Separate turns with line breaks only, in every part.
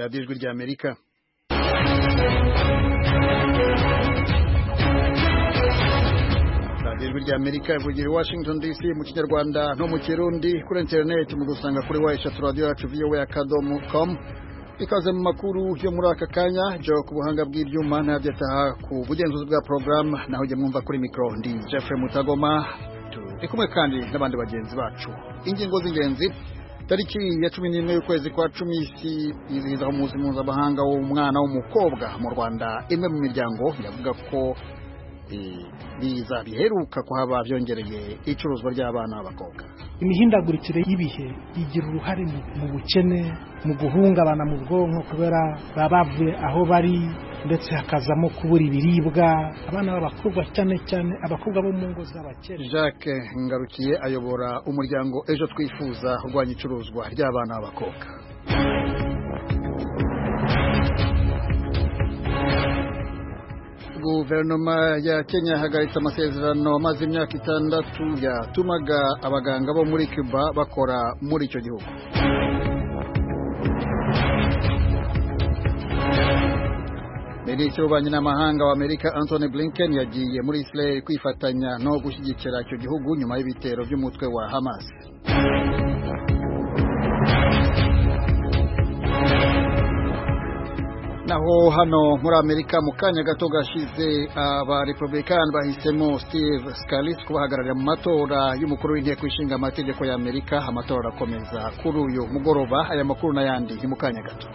radiyo ijwi ry'Amerika. radiyo ijwi ry'Amerika ivugira i Washington DC mu Kinyarwanda no mu Kirundi, kuri internet mu gusanga kuri wayeshatu radio yacu voa.com. Ikaze mu makuru yo muri aka kanya, jo ku buhanga bw'ibyuma ntabyataha ku bugenzuzi bwa program, naho je mwumva kuri micro ndi Jeffrey Mutagoma. Ikumwe kandi n'abandi bagenzi bacu. Ingingo z'ingenzi: tariki ya 11 y'ukwezi kwa 10 izihiza umunsi mpuzamahanga w'umwana w'umukobwa mu Rwanda. Imwe mu miryango yavuga ko biza biheruka kuhaba byongereye icuruzwa ry'abana b'abakobwa.
Imihindagurikire y'ibihe igira uruhare mu bukene, mu guhungabana mu bwonko kubera babavuye aho bari, ndetse hakazamo kubura ibiribwa. Abana b'abakobwa cyane cyane abakobwa bo mu ngo z'abakene.
Jacques Ngarukiye ayobora umuryango Ejo Twifuza urwanya icuruzwa ry'abana b'abakobwa. Guverinoma ya Kenya yahagaritse amasezerano amaze imyaka 6 yatumaga abaganga bo muri Cuba bakora muri icyo gihugu. Minisitiri w'ububanyi n'amahanga wa Amerika Antony Blinken yagiye muri Israel kwifatanya no gushyigikira icyo gihugu nyuma y'ibitero by'umutwe wa Hamas. Naho hano muri Amerika mu kanya gato gashize aba Republican bahisemo Steve Scalise kubahagararira mu matora y'umukuru w'inteko ishinga amategeko ya Amerika. Amatora akomeza kuri uyu mugoroba. Aya makuru n'ayandi ni mu kanya gato.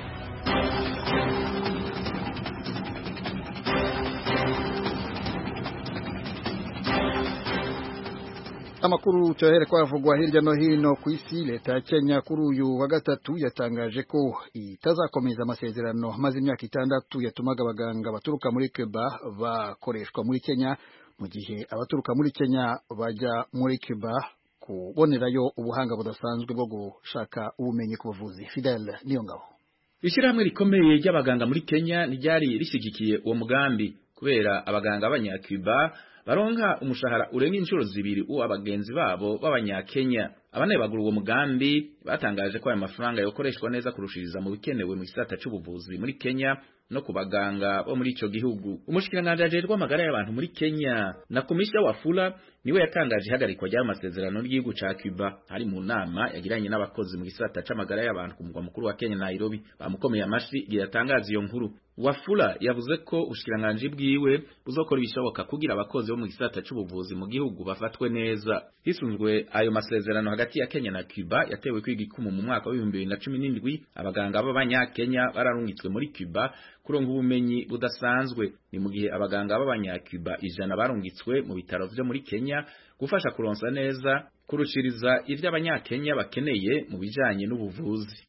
Amakuru cyohere kwavugwa hirya no hino ku isi. Leta ya Kenya kuri uyu wa gatatu yatangaje ko itazakomeza amasezerano maze imyaka 6 yatumaga abaganga baturuka muri Cuba bakoreshwa muri Kenya, mu gihe abaturuka muri Kenya bajya muri Cuba kubonerayo ubuhanga budasanzwe bwo gushaka ubumenyi ku buvuzi. Fidel Niyongabo.
Ishyirahamwe rikomeye ry'abaganga muri Kenya ntiryari rishyigikiye uwo mugambi kubera abaganga b'Abanyacuba baronka umushahara urenga inshuro 2 uw'abagenzi babo b'Abanyakenya. Abane bagura uwo mugambi batangaje ko aya mafaranga yokoreshwa neza kurushiriza mu bikenewe mu gisata cy'ubuvuzi muri Kenya no kubaganga bo muri ico gihugu. Umushikiranganje ajejwe amagara y'abantu muri Kenya na Komisha Wafula niwe yatangaje ihagarikwa ry'amasezerano y'igihugu ca Cuba hari mu nama yagiranye n'abakozi mu gisata c'amagara y'abantu ku mugwa mukuru wa Kenya Nairobi. Bamukomeye amashi yatangaza iyo nkuru. Wafula yavuze ko ubushikiranganje bwiwe buzokora ibishoboka kugira abakozi bo mu gisata c'ubuvuzi mu gihugu bafatwe neza. Hisunzwe ayo masezerano hagati ya Kenya na Cuba yatewe kw'igikumu mu mwaka wa 2017, abaganga b'Abanyakenya bararungitswe muri Cuba kuronka ubumenyi budasanzwe. Ni mu gihe abaganga b'Abanyacuba 100 barungitswe mu bitaro vyo muri Kenya gufasha kuronsa neza kurushiriza ivyo Abanyakenya bakeneye mu bijanye n'ubuvuzi.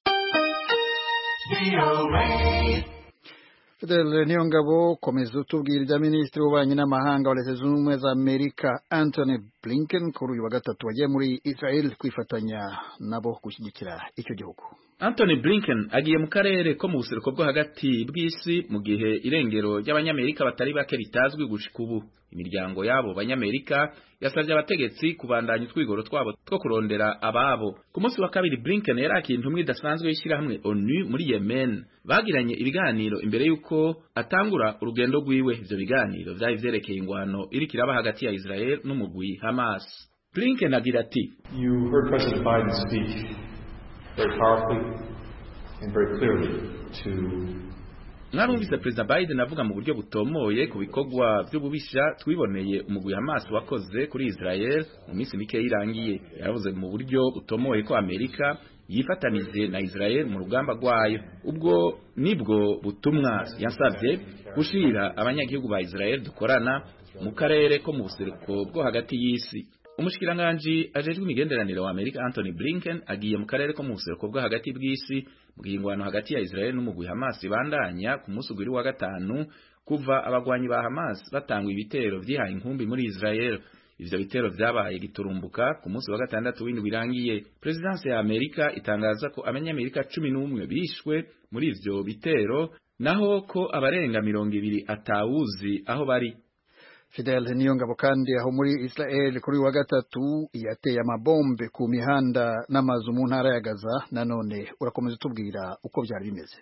Fidel Niyongabo. Komeza utubwira ibya Minisitiri w'ububanyi n'amahanga wa Leta Zunze Ubumwe za Amerika Antony Blinken kuri uyu wa gatatu wagiye muri Israel kwifatanya nabo gushyigikira icyo gihugu.
Antony Blinken agiye mu karere ko mu buseruko bwo hagati bw'isi mu gihe irengero ry'Abanyamerika batari bake ritazwi gushika ubu. Imiryango yabo Banyamerika yasabye abategetsi kubandanya utwigoro twabo two kurondera ababo. Ku munsi wa kabiri Blinken yarakiye intumwa idasanzwe y'ishyirahamwe ONU muri Yemen. Bagiranye ibiganiro imbere yuko atangura urugendo rwiwe. Ivyo biganiro vyari vyerekeye ingwano iriko iraba hagati ya Israel n'umugwi Hamas. Blinken agira ati,
You heard President Biden speak very powerfully and very clearly to
Narumvise President Biden avuga mu buryo butomoye ku bikorwa by'ububisha twiboneye umugwi Hamas wakoze kuri Israel mu minsi mike irangiye. Yaravuze mu buryo butomoye ko Amerika yifatanize na Israel mu rugamba rwayo. Ubwo nibwo butumwa yansabye gushira abanyagihugu ba Israel dukorana mu karere ko mu buseruko bwo hagati y'isi. Umushikiranganje ajejwe imigenderanire wa Amerika Antony Blinken agiye mu karere ko mu buseruko bwo hagati bw'isi mu gihingwano hagati ya Israel n'umugwi Hamas bandanya ku munsi wa gatanu kuva abagwanyi ba Hamas batangwa ibitero vyihaye inkumbi muri Israel. Ivyo bitero vyabaye giturumbuka ku munsi wa gatandatu w'indwi irangiye. Presidence ya Amerika itangaza ko Abanyamerika 11 bishwe muri ivyo bitero, naho ko abarenga 200 atawuzi aho bari.
Fidel Niyongabo kandi aho muri Israel kuri wa gatatu yateye amabombe ku mihanda n'amazu mu ntara ya Gaza. Nanone urakomeza tubwira uko byari bimeze.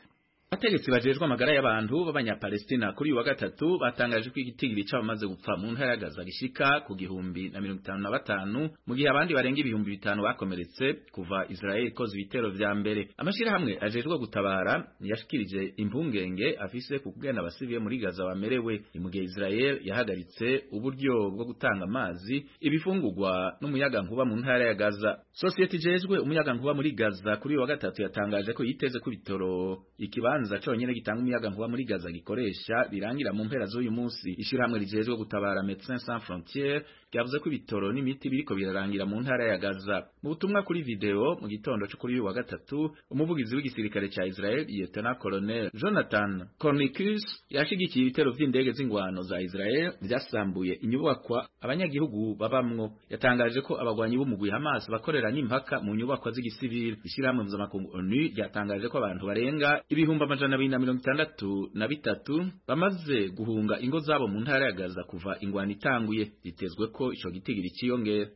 Abategetsi bajejwe amagara y'abantu b'abanyapalestina kuri uyu wa gatatu batangaje ko igitigiri c'abamaze gupfa mu ntara ya Gaza gishika ku 1055 mu gihe abandi barenga 5000 bakomeretse kuva Israel ikoze ibitero vya mbere. Amashirahamwe ajejwe gutabara yashikirije impungenge afise ku kugenda abasivile muri Gaza bamerewe mu gihe Israel yahagaritse uburyo bwo gutanga amazi, ibifungurwa n'umuyaga nkuba mu ntara ya Gaza. Societe ijejwe umuyaga nkuba muri Gaza kuri uyu wa gatatu yatangaje ko yiteze ku bitoro ikibanza conyene gitanga umuyaga nkuba muri Gaza gikoresha birangira mu mpera z'uyu munsi. Ishirahamwe rijejwe gutabara Médecins Sans Frontières ryavuze ko ibitoro n'imiti biriko birarangira mu ntara ya Gaza. Mu butumwa kuri video mu gitondo cyo kuri uyu wa gatatu, umuvugizi w'igisirikare ca Israel Lieutenant Colonel Jonathan Cornicus yashigikiye ibitero vy'indege z'ingwano za Israel vyasambuye inyubakwa abanyagihugu babamwo. Yatangaje ko abagwanyi b'umugwi Hamas bakorera n'impaka mu nyubakwa z'igisivili. Ishirahamwe mpuzamakungu ONU ryatangaje ko abantu barenga 263 bamaze guhunga ingo zabo mu ntara ya Gaza kuva ingwano itanguye. Bitezwe ko ico gitigiri ciyongera.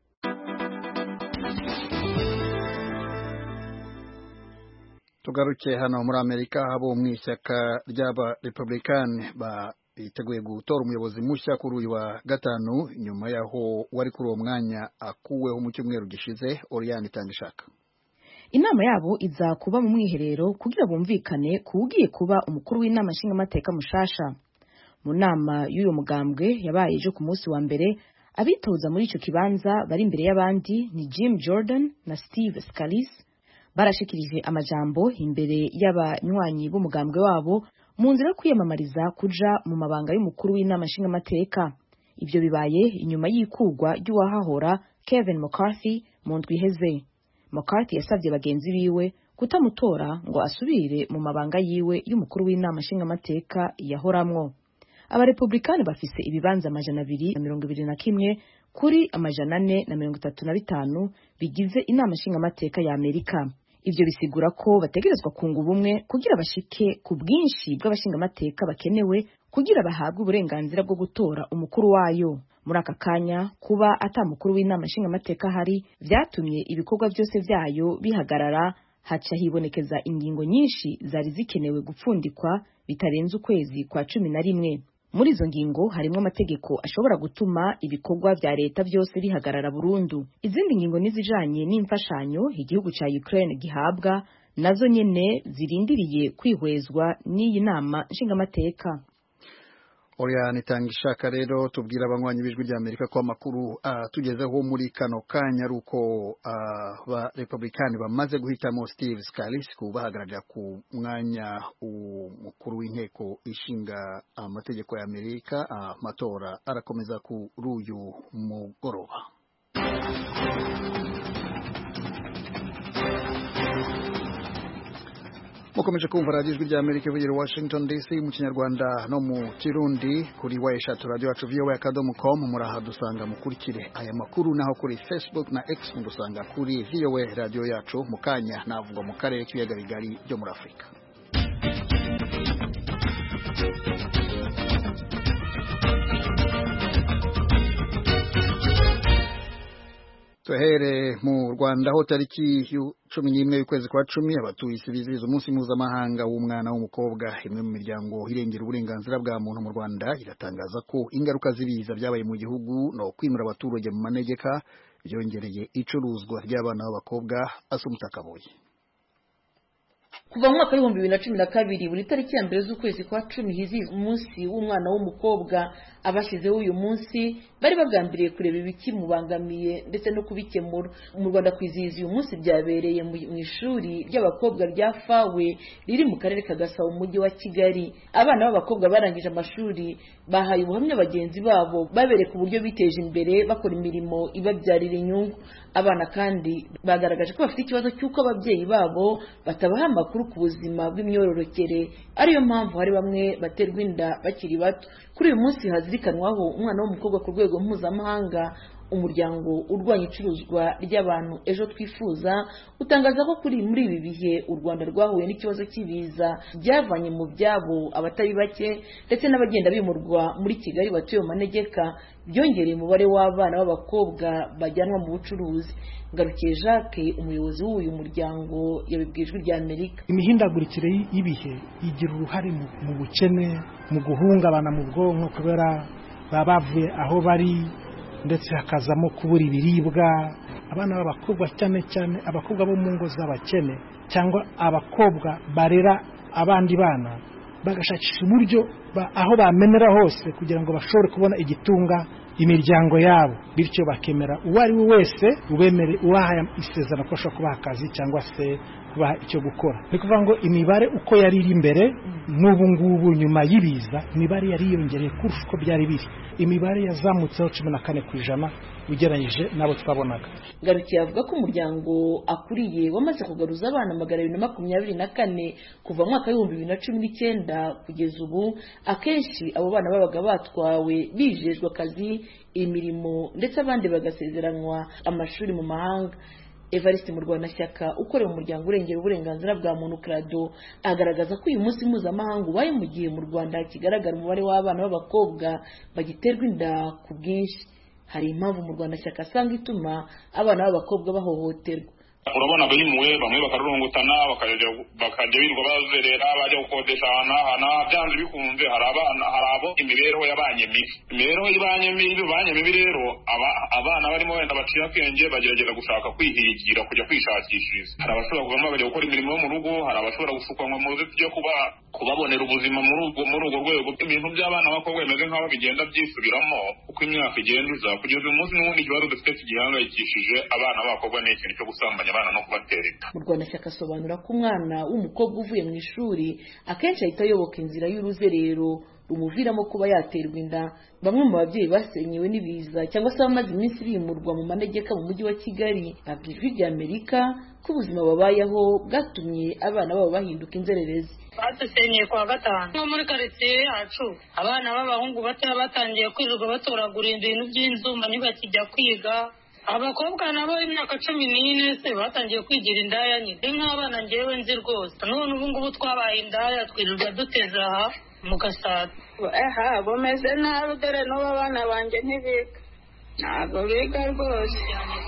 Tugaruke hano muri Amerika, abo mw'ishyaka ry'aba Republican biteguye gutora umuyobozi mushya kuri uyu wa gatanu nyuma yaho wari kuri uwo mwanya akuweho mu cyumweru gishize. Oriane Itangishaka.
Inama yabo iza kuba mu mwiherero kugira bumvikane kugiye kuba umukuru w'inama nshingamateka mushasha. Mu nama y'uyo mugambwe yabaye ejo ku munsi wa mbere, abitoza muri ico kibanza bari imbere y'abandi ni Jim Jordan na Steve Scalise. Barashikirije amajambo imbere y'abanywanyi b'umugambwe wabo mu nzira yo kwiyamamariza kuja mu mabanga y'umukuru w'inama nshingamateka. Ivyo bibaye inyuma y'ikugwa ry'uwahahora Kevin McCarthy mu ndwi iheze. McCarthy yasavye bagenzi biwe kutamutora ngo asubire mu mabanga yiwe y'umukuru w'inama nshingamateka yahoramwo. Abarepublikani bafise ibibanza 221 kuri 435 bigize inama nshingamateka ya Amerika. Ivyo bisigura ko bategerezwa kunga ubumwe kugira bashike ku bwinshi bw'abashingamateka bakenewe kugira bahabwe uburenganzira bwo gutora umukuru wayo. Muri aka kanya kuba atamukuru w'inama nshingamateka hari vyatumye ibikorwa byose vyayo bihagarara, haca hibonekeza ingingo nyinshi zari zikenewe gupfundikwa bitarenze ukwezi kwa 11. Muri izo ngingo harimo amategeko ashobora gutuma ibikorwa vya leta byose bihagarara burundu. Izindi ngingo nizijanye n'imfashanyo igihugu ca Ukraine gihabwa nazo nyene zirindiriye kwihwezwa n'iyi nama nshingamateka.
Oriane Itangishaka rero tubwira abanywanyi b'ijwi rya Amerika ko amakuru tugezeho muri kano kanya ruko ba Republican bamaze guhitamo Steve Scalise kubahagararira ku mwanya umukuru w'inteko ishinga amategeko ya Amerika. Amatora arakomeza kuri uyu mugoroba. Mukomeje kumva radio ijwi rya Amerika ivugira Washington DC mu Kinyarwanda no mu Kirundi kuri Wayeshatu radio yacu voa.com. Murahadusanga mukurikire aya makuru naho kuri Facebook na X mudusanga kuri VOA radio yacu. Mukanya navuga mu karere k'ibiyaga bigari byo muri Afrika. Tuhere mu Rwanda ho tariki 11 y'ukwezi kwa 10 abatuye isi bizihiza umunsi mpuzamahanga w'umwana w'umukobwa. Imwe mu miryango irengera uburenganzira bwa muntu mu Rwanda iratangaza ko ingaruka z'ibiza byabaye mu gihugu no kwimura abaturage mu manegeka byongereye icuruzwa ry'abana b'abakobwa. Asumta Kaboye.
Kuva mu mwaka wa 2012 buri tariki ya mbere z'ukwezi kwa 10 hizihiza umunsi w'umwana w'umukobwa. Abashizeho uyu munsi bari bagambiriye kureba ibiki mubangamiye ndetse no kubikemura. Mu Rwanda kwizihiza uyu munsi byabereye mu ishuri ry'abakobwa rya Fawe riri mu karere ka Gasabo mu mujyi wa Kigali. Abana b'abakobwa barangije amashuri bahaye ubuhamya bagenzi babo babereka uburyo biteje imbere bakora imirimo ibabyarira inyungu. Abana kandi bagaragaje ko bafite ikibazo cy'uko ababyeyi babo batabaha amakuru ku buzima bw'imyororokere, ariyo mpamvu hari bamwe baterwa inda bakiri bato. kuri uyu munsi hazirikanwaho umwana w'umukobwa ku rwego mpuzamahanga. Umuryango urwanya icuruzwa ry'abantu Ejo Twifuza utangaza ko muri ibi bihe u Rwanda rwahuye n'ikibazo cy'ibiza byavanye mu byabo abatari bake ndetse n'abagenda bimurwa muri Kigali batuye mu manegeka, byongereye umubare w'abana b'abakobwa bajyanwa mu bucuruzi. Ngarukiye Jacques, umuyobozi w'uyu muryango, yabibwiye Ijwi ry'Amerika.
Imihindagurikire y'ibihe igira uruhare mu bukene, mu guhungabana mu bwonko kubera baba bavuye aho bari ndetse hakazamo kubura ibiribwa. Abana b'abakobwa cyane cyane abakobwa bo mu ngo z'abakene cyangwa abakobwa barera abandi bana bagashakisha uburyo aho bamenera hose kugira ngo bashobore kubona igitunga imiryango yabo, bityo bakemera uwo ari we wese ubemere uwahaye isezerano ko ashobora kubaha akazi cyangwa se kubaha icyo gukora. Ni kuvuga ngo imibare uko yari iri imbere n'ubu ngubu nyuma y'ibiza imibare yari yiyongereye kurusha uko byari biri. Imibare yazamutseho 14% ugereranyije n'abo twabonaga.
Ngarukiye avuga ko umuryango akuriye wamaze kugaruza abana 224 kuva mu mwaka wa 2019 kugeza ubu. Akenshi abo bana babaga batwawe bijejwe akazi, imirimo ndetse abandi bagasezeranwa amashuri mu mahanga. Evariste Murwanashyaka ukorera umuryango urengera uburenganzira bwa muntu CRADO agaragaza ko uyu munsi mpuzamahanga ubaye mu gihe mu Rwanda kigaragara umubare w'abana b'abakobwa bagiterwa inda ku bwinshi. Hari impamvu Murwanashyaka asanga ituma abana b'abakobwa bahohoterwa.
Urabona bimuwe bamwe bakarurungutana bakajya birirwa bazerera bajya gukodesha ahantu byanze bikunze. Hari abo imibereho yabanye mibi rero abana barimo wenda baciye akenge bagerageza gushaka kwihigira kujya kwishakishiriza. Hari abashobora kuvamo bajya gukora imirimo yo mu rugo, hari abashobora gushukanwa mu rugo byo kubabonera ubuzima muri urwo rwego. Ibintu by'abana b'abakobwa bimeze nk'aho bigenda byisubiramo uko imyaka igenda iza, kugeza uyu munsi n'ubundi ikibazo dufite kigihangayikishije abana b'abakobwa ni ikintu cyo gusambanya abana no kubatereta.
Murwanashyaka asobanura ko umwana w'umukobwa uvuye mu ishuri akenshi ahita ayoboka inzira y'uruzerero rumuviramo kuba yaterwa inda. Bamwe mu babyeyi basenyewe n'ibiza cyangwa se bamaze iminsi bimurwa mu manegeka mu mujyi wa Kigali babwiye Ijwi ry'Amerika ko ubuzima babayeho bwatumye abana babo bahinduka inzererezi.
Badusenyeye kwa gatanu nko muri quartier yacu, abana b'abahungu bato batangiye kwirirwa batoragura ibintu by'inzuma ntibakijya kwiga. Abakobwa nabo imyaka 14 se batangiye kwigira indaya nyine. Nk'abana ngewe nzi rwose none ubu ngubu twabaye indaya twirirwa duteza aha mu Gasaza.
Bomeze nabi dore n'abo bana banjye ntibiga, ntabwo biga rwose,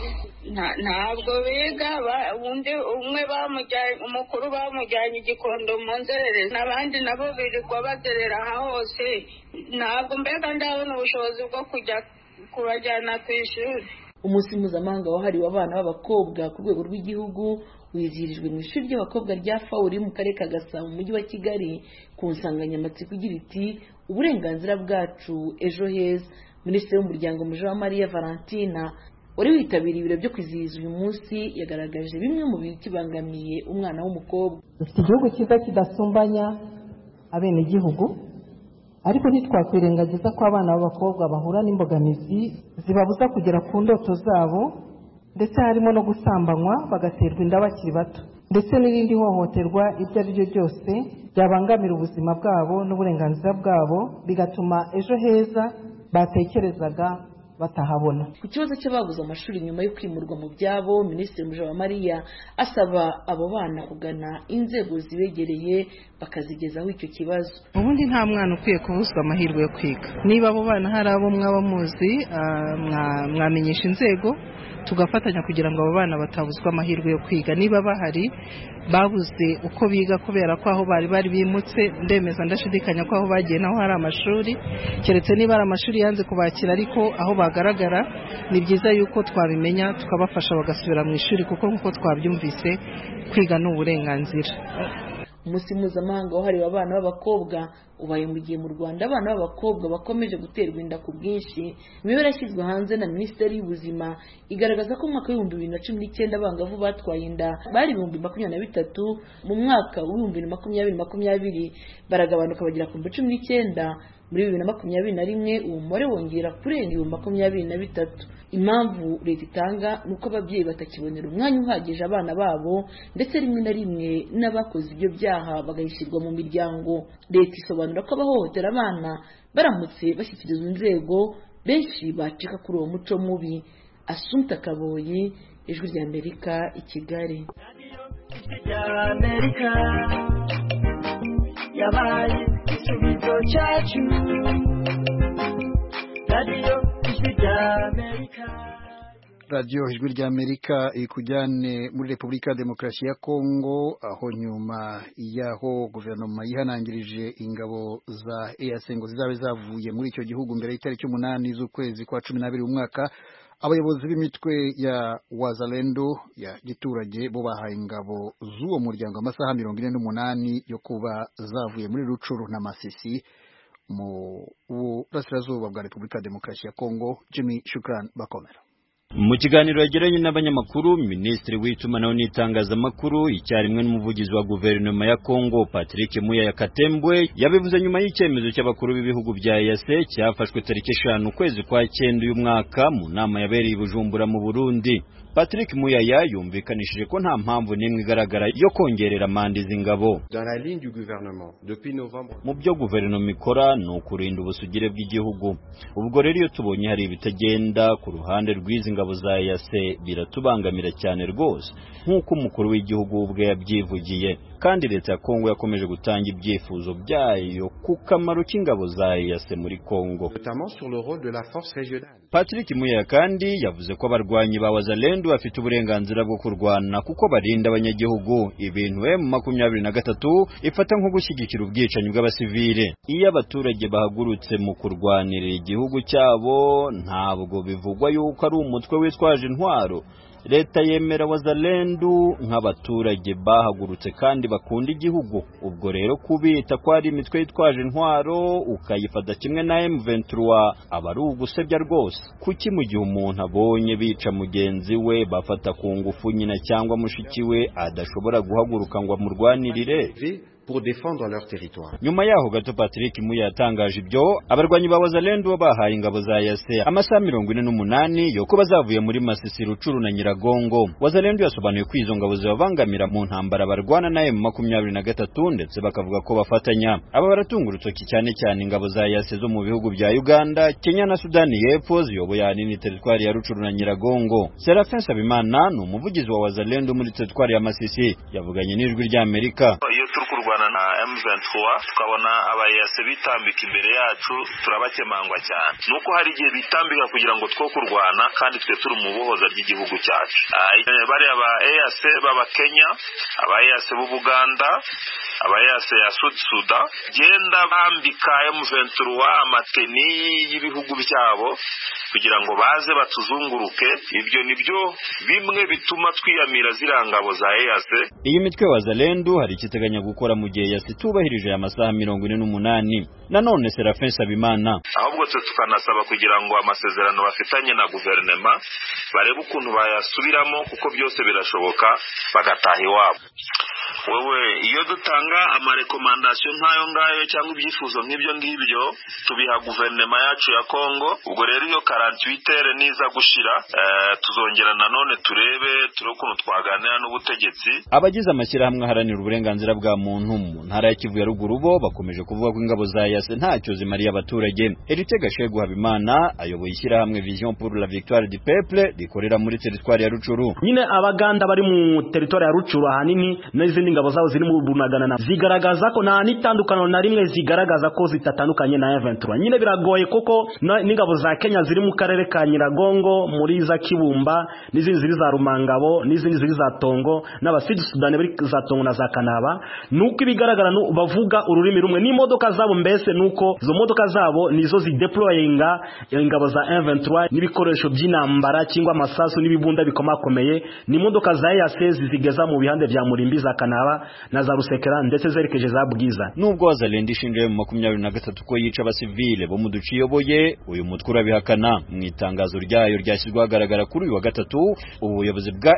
ntabwo biga. Umwe bamujyanye, umukuru bamujyanye Igikondo mu nzererezi, n'abandi nabo birirwa bazerera aha hose. Ntabwo mbega ndabona ubushobozi bwo kujya kubajyana ku ishuri.
Umunsi mpuzamahanga wahariwe abana b'abakobwa ku rwego rw'igihugu wizihirijwe mu ishuri ry'abakobwa rya Fauri mu karere ka Gasabo mu mujyi wa Kigali ku nsanganyamatsiko igira iti uburenganzira bwacu ejo heza. Minisitiri w'umuryango Mujawamariya Valentina wari witabiriye ibiro byo kwizihiza uyu munsi yagaragaje bimwe mu bikibangamiye umwana w'umukobwa.
Dufite igihugu cyiza kidasumbanya abenegihugu, ariko ntitwakwirengagiza ko abana b'abakobwa bahura n'imbogamizi zibabuza kugera ku ndoto zabo, ndetse harimo no gusambanywa bagaterwa inda bakiri bato, ndetse n'irindi hohoterwa iryo ari ryo ryose byabangamira ubuzima bwabo n'uburenganzira bwabo, bigatuma ejo heza batekerezaga batahabona.
Ku kibazo cy'ababuze amashuri nyuma yo kwimurwa mu byabo, Minisitiri Mujawamariya asaba abo bana kugana inzego zibegereye bakazigezaho icyo kibazo.
Ubundi nta mwana ukwiye kubuzwa amahirwe yo kwiga. Niba abo bana hari abo mwaba muzi mwamenyesha inzego tugafatanya kugira ngo abo bana batabuzwa amahirwe yo kwiga. Niba bahari babuze uko biga kubera ko aho bari bimutse, ndemeza ndashidikanya ko aho bagiye naho hari amashuri, keretse niba ari amashuri yanze kubakira, ariko aho bagaragara ni byiza yuko twabimenya tukabafasha bagasubira mu ishuri, kuko nk'uko twabyumvise kwiga ni uburenganzira.
Umunsi mpuzamahanga wahariwe abana b'abakobwa ubaye mu gihe mu Rwanda abana b'abakobwa bakomeje guterwa inda ku bwinshi. Imibare yashyizwe hanze na Minisiteri y'Ubuzima igaragaza ko mu mwaka wa 2019 abangavu batwaye inda bari 23,000, mu mwaka wa 2020 baragabanuka bagera ku 19,000, muri 2021 uwo mubare wongera kurenga 23,000. Impamvu leta itanga nuko ababyeyi batakibonera umwanya uhagije abana babo, ndetse rimwe na rimwe n'abakoze ibyo byaha bagahishirwa mu miryango. Leta isobanura asobanura ko abahohotera abana baramutse bashyikirizwa inzego benshi bacika kuri uwo muco mubi. Assumpta Kaboyi, Ijwi ry'Amerika, i Kigali.
Yabaye igisubizo cyacu, radiyo Ijwi ry'Amerika.
Radio Ijwi ry'Amerika ikujyane muri Repubulika ya Demokarasi ya Kongo, aho nyuma yaho guverinoma yihanangirije ingabo za EAC ngo zizabe zavuye muri icyo gihugu mbere y'itariki 8 z'ukwezi kwa 12 umwaka. Abayobozi b'imitwe ya Wazalendo ya giturage bo bahaye ingabo z'uwo muryango amasaha 48 yo kuba zavuye muri Rucuru na Masisi mu burasirazuba bwa Repubulika ya Demokarasi ya Kongo. Jimmy Shukran Bakomera.
Mu kiganiro yagiranye n'abanyamakuru, Minisitiri w'itumanaho n'itangazamakuru icyarimwe n'umuvugizi wa guverinoma ya Kongo Patrick Muyaya Katembwe yabivuze nyuma y'icyemezo cy'abakuru b'ibihugu bya EAC cyafashwe tariki 5 ukwezi kwa 9 uyu mwaka mu nama yabereye i Bujumbura mu Burundi. Patrick Muyaya yumvikanishije ko nta mpamvu n'imwe igaragara yo kongerera manda z'ingabo. Mu byo guverinoma ikora ni ukurinda ubusugire bw'igihugu. Ubwo rero iyo tubonye hari ibitagenda ku ruhande rw'izi ngabo za EAC biratubangamira cyane rwose, nk'uko umukuru w'igihugu ubwe yabyivugiye, kandi leta ya Kongo yakomeje gutanga ibyifuzo byayo ku kamaro k'ingabo za EAC muri Kongo. Patrick Muyaya kandi yavuze ko abarwanyi ba Wazalendo bafite uburenganzira bwo kurwana kuko barinda abanyagihugu, ibintu M23 ifata nko gushyigikira ubwicanyi bw'abasivile. Iyo abaturage bahagurutse mu kurwanira igihugu cyabo, ntabwo bivugwa yuko ari umutwe witwaje intwaro. Leta yemera Wazalendo nk'abaturage bahagurutse kandi bakunda igihugu. Ubwo rero kubita ko ari imitwe yitwaje intwaro ukayifata kimwe na M23 aba ari ugusebya rwose. Kuki mu gihe umuntu abonye bica mugenzi we bafata ku ngufu nyina cyangwa mushiki we adashobora guhaguruka ngo amurwanirire
pour défendre leur territoire.
Nyuma yaho gato Patrick Muyaya yatangaje ibyo abarwanyi ba Wazalendo bahaye ingabo za EAC amasaha 48 yo kuba zavuye muri Masisi, Rucuru na Nyiragongo. Wazalendo yasobanuye ko izo ngabo zibavangamira mu ntambara barwana na M23 ndetse bakavuga ko bafatanya. Aba baratunga urutoki cyane cyane ingabo za EAC zo mu bihugu bya Uganda, Kenya na Sudani y'Epfo ziyoboye ahanini teritwari ya Rucuru na Nyiragongo. Serafin Sabimana ni umuvugizi wa Wazalendo muri teritwari ya Masisi yavuganye n'Ijwi ry'Amerika.
Na M23 tukabona abayase bitambika imbere yacu turabakemangwa cyane, nuko hari igihe bitambika kugira ngo two kurwana kandi twe turi mu buhoza by'igihugu cyacu. Bari aba EAC baba Kenya, aba EAC b'u Buganda, aba EAC ya Sudan genda bambika M23 amateni y'ibihugu byabo kugira ngo baze batuzunguruke. Ibyo nibyo bimwe bituma twiyamira zirangabo za EAC.
Iyi mitwe wa Wazalendo hari kiteganya gukora mu gihe yasitubahirije amasaha 48. Nanone Serafin Sabimana
ahubwo tukanasaba kugira ngo amasezerano bafitanye na guverinoma barebe ukuntu bayasubiramo kuko byose birashoboka bagataha iwabo. Wewe iyo dutanga amarekomandasiyo nk'ayo ngayo cyangwa ibyifuzo nk'ibyo ngibyo tubiha guverinoma yacu ya Kongo. Ubwo rero iyo 48 niza gushira tuzongera nanone turebe ukuntu twaganira n'ubutegetsi.
Abagize amashyirahamwe aharanira uburenganzira bwa muntu mu ntara ya Kivu ya Ruguru bo bakomeje kuvuga ko ingabo za EAC ntacyo zimariye abaturage. Erite Gashegu Habimana ayoboye ishyirahamwe Vision pour la Victoire du Peuple rikorera muri teritwari ya Rucuru.
Nyine abaganda bari mu teritwari ya Rucuru ahanini n'izindi ngabo zabo ziri mu Bunagana zigaragaza ko nta nitandukano na rimwe zigaragaza ko zitatandukanye na M23. Nyine biragoye koko n'ingabo za Kenya ziri mu karere ka Nyiragongo, muri za Kibumba, n'izindi ziri za Rumangabo, n'izindi ziri za Tongo, n'abasidi Sudani bari za Tongo na za Kanaba. Nuko ibigaragara bavuga ururimi rumwe n'imodoka zabo, mbese nuko izo modoka zabo nizo zideployinga ingabo za M23 n'ibikoresho by'intambara cyangwa amasasu n'ibibunda bikomakomeye. Ni imodoka za EAC zizigeza mu bihande bya Murimbi, za Kanaba na za Rusekera ndetse zerekeje za Bwiza.
Nubwo Wazalendo ishinja mu 23 ko yica abasivile bo mu duce iyoboye, uyu mutwe urabihakana. Mu itangazo ryayo ryashyizwe ahagaragara kuri uyu wa gatatu, ubuyobozi bwa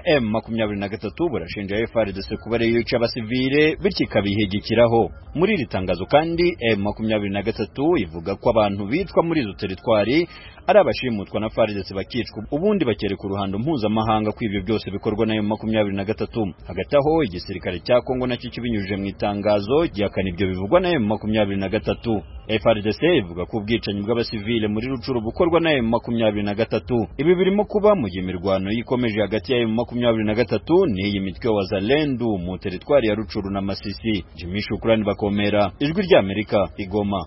M23 burashinja FARDC kuba ari yica abasivile bityo ikabihegekiraho. Muri iri tangazo kandi M23 ivuga ko abantu bitwa muri izo teritwari ari abashimutwa na FARDC bakicwa ubundi bakereka uruhando mpuzamahanga kw'ibyo byose bikorwa na M23. Hagati aho igisirikare cya Kongo nacyo kibinyujije mu itangazo gihakana ibyo bivugwa na M23. FARDC ivuga ko ubwicanyi bw'abasivile muri Rucuru bukorwa na M23. Ibi birimo kuba mu gihe imirwano yikomeje hagati ya M23 n'iyi mitwe wa Wazalendo mu teritwari ya Rucuru na Masisi. Jimmy Shukrani Bakomera, Ijwi rya Amerika, Igoma.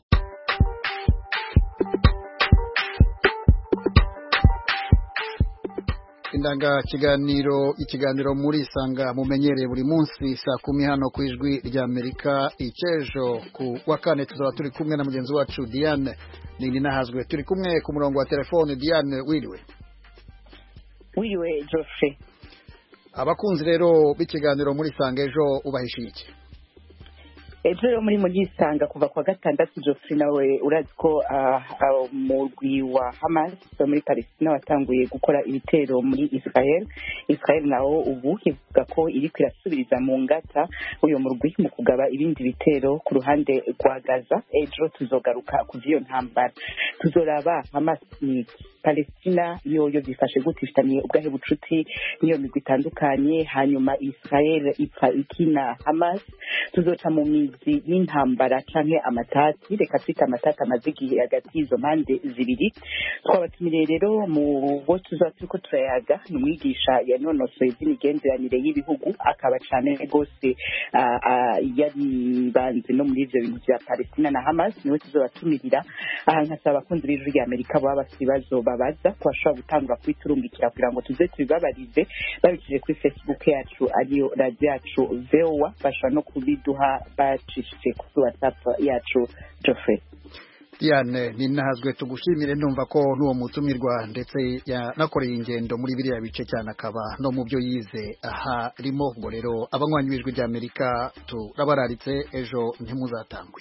Indanga ikiganiro muri Sanga mumenyereye buri munsi saa 10 hano ku Ijwi rya Amerika. Icejo ku wa kane tuzaba turi kumwe na mugenzi wacu Diane Nini Nahazwe. Turi kumwe ku murongo wa telefone. Diane, wiriwe?
Wiriwe Geoffrey.
Abakunzi rero b'ikiganiro muri Sanga ejo ubahishiye iki?
Ejo muri Sanga kuva kwa gatandatu Geoffrey, nawe urazi ko umurwi wa Hamas muri Palestina watanguye gukora ibitero muri Israel naho ubu ivuga ko iri kwirasubiriza mu ngata uyo murwi mu kugaba ibindi bitero ku ruhande rwa Gaza. Ejo tuzogaruka ku vyo ntambara, tuzoraba Hamas Palestina yoyo bifashe gutishitaniye ubwahe bucuti niyo migwi itandukanye, hanyuma Israel ipfa ikina Hamas, tuzoca mu mizi y'intambara canke amatati, reka twita amatati amaze igihe hagati y'izo mpande zibiri. Twabatumiriye rero mu bo turiko turayaga n'umwigisha yanonosoye ivy'imigenderanire y'ibihugu, akaba cane rwose yari banze no muri ivyo bintu vya Palestina na Hamas. Niwe tuzobatumirira. Aha nkasaba abakunzi b'Ijwi rya Amerika baba bafite ibibazo babaza ko bashobora gutangura kubiturungikira kugira ngo tuze tubibabarize babikije kuri Facebook yacu ariyo radio yacu VOA, bashobora no kubiduha bacishije kuri WhatsApp yacu. Geoffrey,
Diane Nini Nahazwe, tugushimire. Ndumva ko n'uwo mutumirwa ndetse yanakoreye ingendo muri biriya bice cyane akaba no mu byo yize aha rimo. Ngo rero abanywanyi b'Ijwi rya Amerika turabararitse ejo ntimuzatangwe.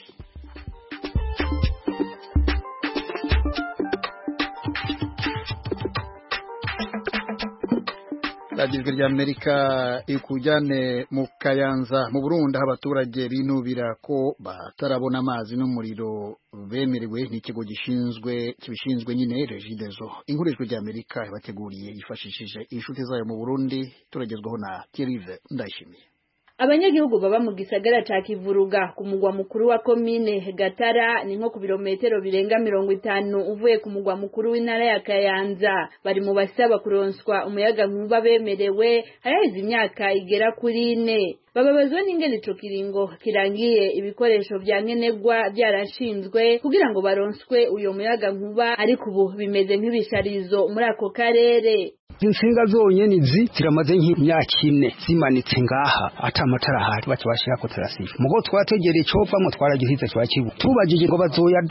Ijwi rya Amerika ikujyane mu Kayanza mu Burundi, aho abaturage binubira ko batarabona amazi n'umuriro bemerewe n'ikigo kibishinzwe nyine Regideso. Inkuru y'Ijwi rya Amerika bateguriye yifashishije inshuti zayo mu Burundi, turagezwaho na Thierry Ndayishimiye.
Abanyagihugu baba mu gisagara ca Kivuruga ku mugwa mukuru wa komine Gatara, ni nko ku birometero birenga 50 uvuye ku mugwa mukuru w'intara ya Kayanza, bari mu basaba kuronswa umuyaga nkuba bemerewe harahize imyaka igera kuri 4. Bababazwa n'ingene ico kiringo kirangiye ibikoresho vya nkenegwa byarashinzwe kugira ngo baronswe uyo muyaga nkuba, ariko ubu bimeze nk'ibisharizo muri ako karere.
Insinga zonyene ziramaze nk'imyaka 4 zimanitse ngaha atamatara hari baca bashirako turasifa mugo twategere covamwe twaragihize twakibu tubajije ngo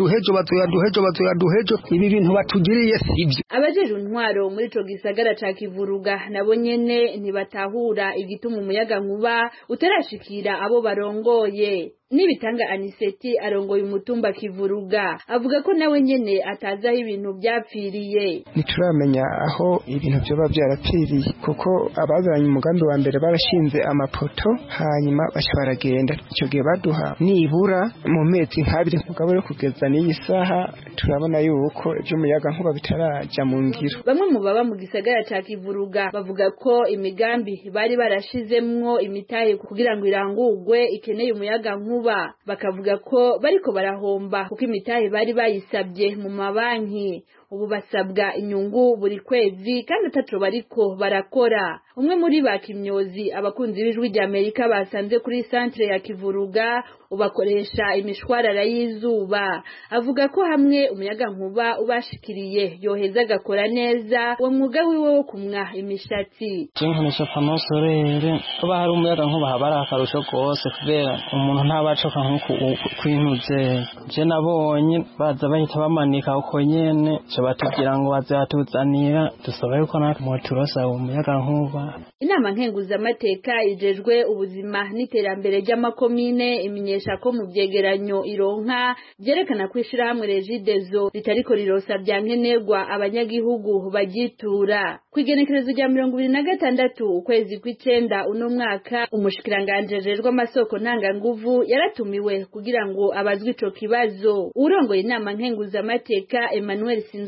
bazoyaduhejo ibi bintu batugiriye sivyo.
Abajeje intwaro muri ico gisagara ca Kivuruga nabo nyene ntibatahura igituma umuyaga nkuba utarashikira abo barongoye. Nibitanga Aniseti arongoye umutumba Kivuruga avuga ko nawe nyene atazaho ibintu byapfiriye.
Nituramenya aho ibintu byoba byarapfiriye kuko abazanye umugambi wa mbere barashinze amapoto hanyuma bacha baragenda. Icyo gihe baduha nibura mu mezi nk'abiri mugabo yo kugeza n'iyi saha turabona yuko by'umuyaga nkuba bitaraja mu ngiro.
Bamwe mu baba mu gisagara ca Kivuruga bavuga ko imigambi bari barashizemwo imitahe kugira ngo irangurwe ikeneye umuyaga nkuba, bakavuga ko bariko barahomba kuko imitahe bari bayisabye mu mabanki ubu basabwa inyungu buri kwezi kandi ataco bariko barakora. Umwe muri bakimyozi abakunzi b'Ijwi rya Amerika basanze kuri centre ya Kivuruga ubakoresha imishwarara y'izuba, avuga ko hamwe umuyaga nkuba ubashikiriye yoheza agakora neza uwo mwuga wiwe wo kumwa imishatsi.
Nkoresha pano sorere kuba hari umuyaga nkuba habara akarusho kose kubera umuntu ntabacoka nkuko kwinuze. Je nabonye baza bahita bamanika uko nyene batubwira ngo bazatuzanira, dusaba yuko natwe turasa umuyaga nkuba.
Inama nkenguzamateka ijejwe ubuzima n'iterambere ry'amakomine imenyesha ko mu byegeranyo ironka byerekana kwishira hamwe Regideso ritariko rirosa bya nkenegwa abanyagihugu bagitura. Kwigenekerezo rya 2026 ukwezi kw'icenda uno mwaka, umushikiranganje jejwe amasoko ntanga nguvu yaratumiwe kugira ngo abazwe ico kibazo. Urongoye inama nkenguzamateka Emmanuel Sinzo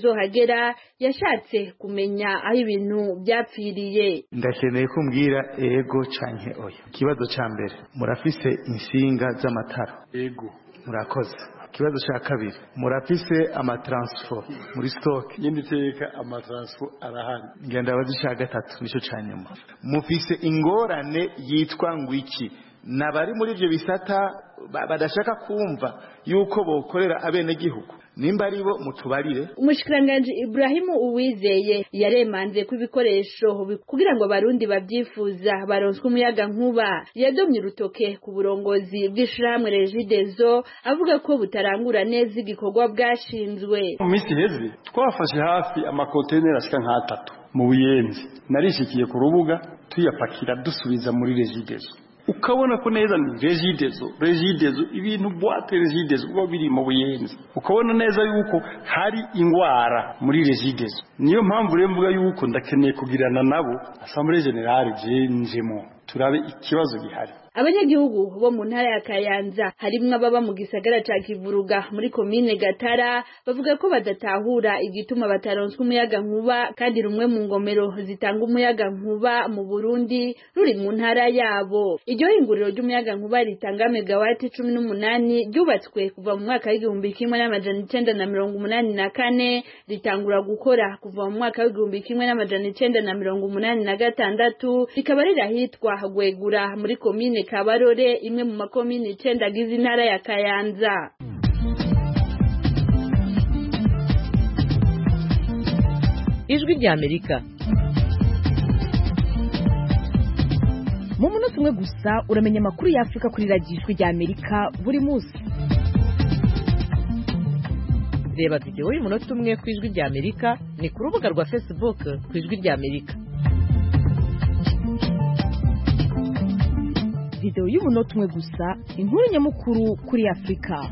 azohagera yashatse kumenya aho ibintu byapfiriye.
Ndakeneye kumbwira ego canke oya. Ikibazo ca mbere, murafise insinga z'amatara? Ego. Murakoze. Ikibazo ca kabiri, murafise amatransfo muri stock? Yinditeka amatransfo arahari. Ngenda bazisha gatatu nico canyuma. Mufise ingorane yitwa ngwiki? Nabari muri ivyo bisata badashaka kumva yuko bokorera abene gihugu, nimba aribo mutubarire.
Umushikiranganje Ibrahimu Uwizeye yaremanze ko ibikoresho kugira ngo abarundi babyifuza baronswe umuyaga nkuba. Yadomye urutoke ku burongozi bw'ishiramwe Regideso avuga ko butarangura neza igikorwa bwashinzwe.
Mu minsi heze twafashe hafi amakonteneri ashika nk'atatu mu Buyenzi, narishikiye ku rubuga tuyapakira dusubiza muri Regideso. Ukabona ko neza ni Regideso ibintu boite Regideso uba biri mu Buyenzi, ukabona neza yuko hari ingwara muri Regideso. Niyo mpamvu rero mvuga yuko ndakeneye kugirana nabo Assemblée Générale njemo turabe ikibazo gihari.
Abanyagihugu bo mu ntara ya Kayanza harimwe ababa mu gisagara ca Kivuruga muri komine Gatara bavuga ko badatahura igituma bataronswe umuyaga nkuba, kandi rumwe mu ngomero zitanga umuyaga nkuba mu Burundi ruri mu ntara yabo. Iryo hinguriro ry'umuyaga nkuba ritanga megawati 18 ryubatswe kuva mu mwaka w'1984 ritangura gukora kuva mu mwaka w'1986 rikaba rirahitwa Gwegura muri komine Kabarore, imwe mu makomine 9 agize intara ya Kayanza.
Ijwi rya Amerika.
Mu munota umwe gusa uramenya amakuru ya Afrika kuri radio Ijwi rya Amerika buri munsi.
Reba video y'umunota umwe ku Ijwi rya Amerika ni ku rubuga rwa Facebook ku Ijwi rya Amerika.
Video y'umunota umwe gusa, inkuru nyamukuru kuri Afrika.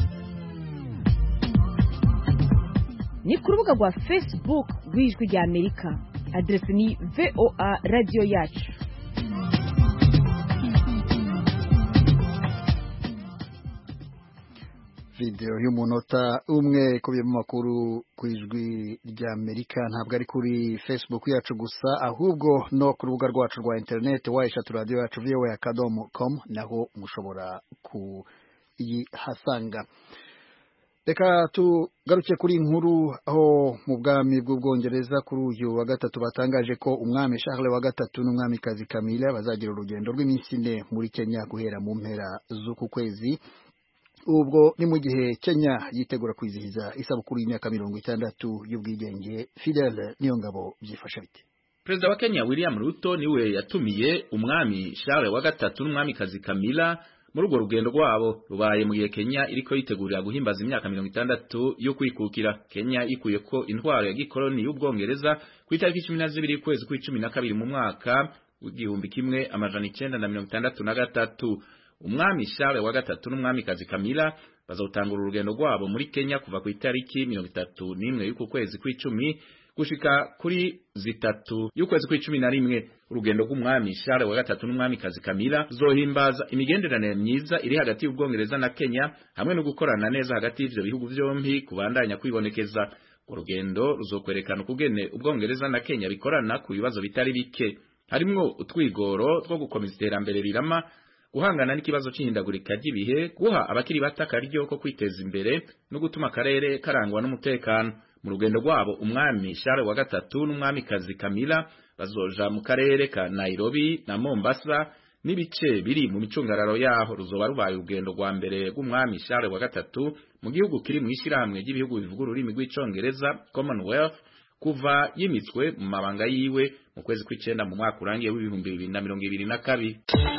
Ni ku rubuga rwa Facebook rw'Ijwi rya Amerika. Adresse ni VOA Radio Yacu.
Video y'umunota umwe kubiye mu makuru ku Ijwi rya Amerika ntabwo ari kuri Facebook yacu gusa, ahubwo no ku rubuga rwacu rwa internet wayishatu radio yacu voa.com naho mushobora kuyihasanga. Reka tugaruke kuri inkuru aho mu bwami bw'Ubwongereza kuri uyu wa gatatu batangaje ko umwami Charles wa gatatu n'umwamikazi Camilla bazagira urugendo rw'iminsi 4 muri Kenya guhera mu mpera z'uku kwezi. Ubwo ni mu gihe Kenya yitegura kwizihiza isabukuru y'imyaka 60 y'ubwigenge. Fidel Niyongabo byifasha bite?
Perezida wa Kenya William Ruto niwe yatumiye umwami Charles wa gatatu n'umwamikazi Camilla muri urwo rugendo rwabo rubaye mu gihe Kenya iriko yitegurira guhimbaza imyaka 60 yo kwikukira. Kenya ikuye ko intwaro ya gikoloni y'Ubwongereza ku itariki 12 kwezi kwa 12 mu mwaka w'1963. Umwami Charles wa gatatu n'umwamikazi Camilla bazotangura urugendo rwabo muri Kenya kuva ku itariki 31 y'uko kwezi kwa 10 gushika kuri 3 y'ukwezi kwa 11. Urugendo rw'umwami Charles wa gatatu n'umwamikazi Camilla zohimbaza imigenderanire myiza iri hagati y'Ubwongereza na Kenya hamwe no gukorana neza hagati y'ivyo bihugu vyombi kubandanya kwibonekeza. Urugendo ruzokwerekana ukugene Ubwongereza na Kenya bikorana ku bibazo bitari bike, harimwo utwigoro two gukomeza iterambere rirama, guhangana n'ikibazo c'ihindagurika ry'ibihe, guha abakiri bata akaryo ko kwiteza imbere no gutuma akarere karangwa n'umutekano. Mu rugendo rwabo umwami Charles wa gatatu n'umwamikazi Camilla bazoja mu karere ka Nairobi na Mombasa n'ibice biri mu micungararo yaho. Ruzoba rubaye urugendo rwa mbere rw'umwami Charles wa gatatu mu gihugu kiri mu ishirahamwe ry'ibihugu bivuga ururimi rw'icongereza Commonwealth kuva yimitswe mu mabanga yiwe mu kwezi kw'icenda mu mwaka urangiye w'2022.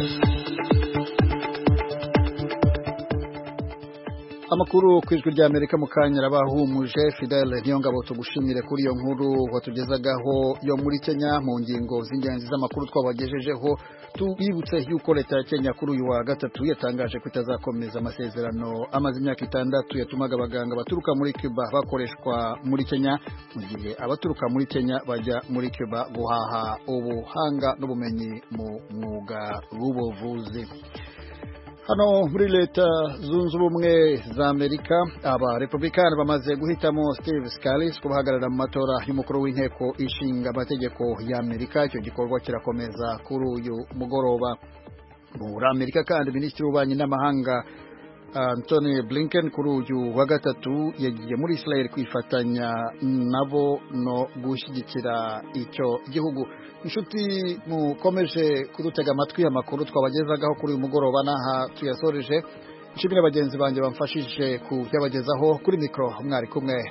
Amakuru ku Ijwi rya Amerika mu kanya rabahumuje. Fidel Niyongabo tugushimire kuri iyo nkuru watugezagaho yo muri Kenya. Mu ngingo z'ingenzi z'amakuru twabagejejeho tubibutse yuko leta ya Kenya kuri uyu wa gatatu yatangaje ko itazakomeza amasezerano amaze imyaka 6 yatumaga abaganga baturuka muri Cuba bakoreshwa muri Kenya, mu gihe abaturuka muri Kenya bajya muri Cuba guhaha ubuhanga n'ubumenyi mu mwuga w'ubuvuzi. hano muri leta zunze ubumwe za Amerika aba Republican bamaze guhitamo Steve Scalise kubahagarara mu matora y'umukuru w'inteko ishinga amategeko ya Amerika. Icyo gikorwa kirakomeza kuri uyu mugoroba. Muri Amerika kandi Minisitiri w'Ububanyi n'Amahanga Anthony Blinken kuri uyu wa gatatu yagiye muri Israel kwifatanya nabo no gushyigikira icyo gihugu. Inshuti mukomeje kudutega amatwi amakuru twabagezagaho kuri uyu mugoroba naha tuyasoreje. Nshimira bagenzi banjye bamfashije kuyabagezaho. Kuri mikro mwari kumwe